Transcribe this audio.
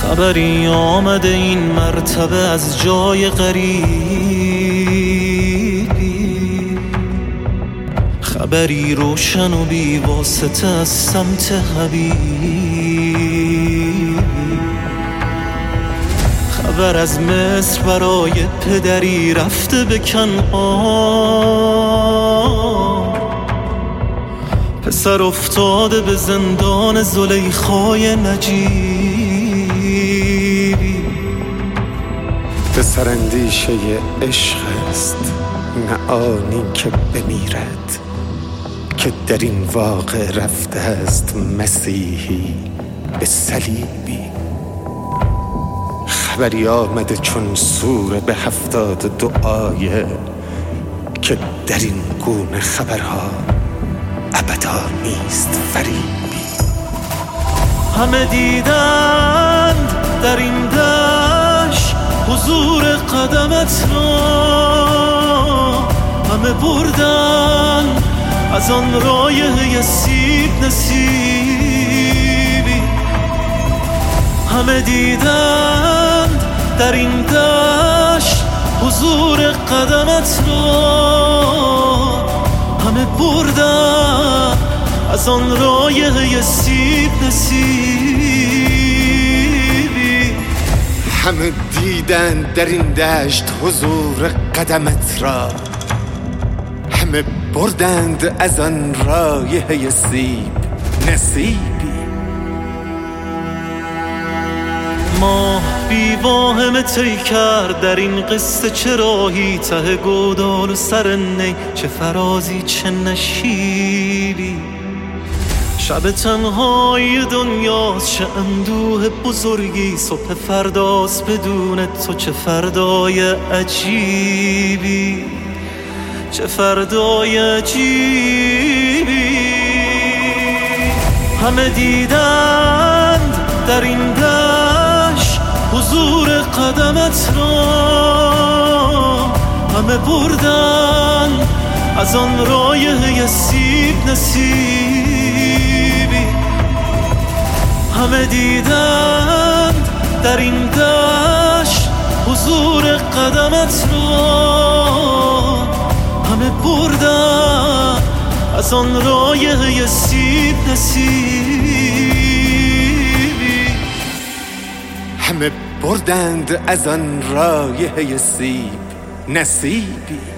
خبری آمده این مرتبه از جای غریبی، خبری روشن و بی واسطه از سمت حبیبی، خبر از مصر برای پدری رفته به کنعان، پسر افتاده به زندان زلیخای نجیبی. پسر اندیشه عشق است، نه آنی که بمیرد، که در این واقع رفته است مسیحی به صلیبی. خبری آمده چون سوره به 72 آیه، که در این گونه خبرها ابدا نیست فریبی. همه دیدند در این دشت حضور قدمت را، همه بردن از آن رایحه سیب نصیبی. همه دیدند در این دشت حضور قدمت را، همه بردن از آن رایحه سیب نصیبی. همه دیدند در این دشت حضور قدمت را، همه بردند از آن رایحه سیب نصیبی. ماه بی واهمه طی کرد در این قصه، چه راهی ته گودال و سر نی، چه فرازی چه نشیبی. شب تنهای دنیاست، چه اندوه بزرگی، صبح فرداست بدون تو، چه فردای عجیبی، چه فردای عجیبی. همه دیدند در این دشت حضور قدمت را، همه بردن از آن رایحه سیب نصیبی. همه دیدند در این دشت حضور قدمت را، همه بردن از آن رایحه سیب نصیبی. همه بردند از آن رایحه سیب نصیبی.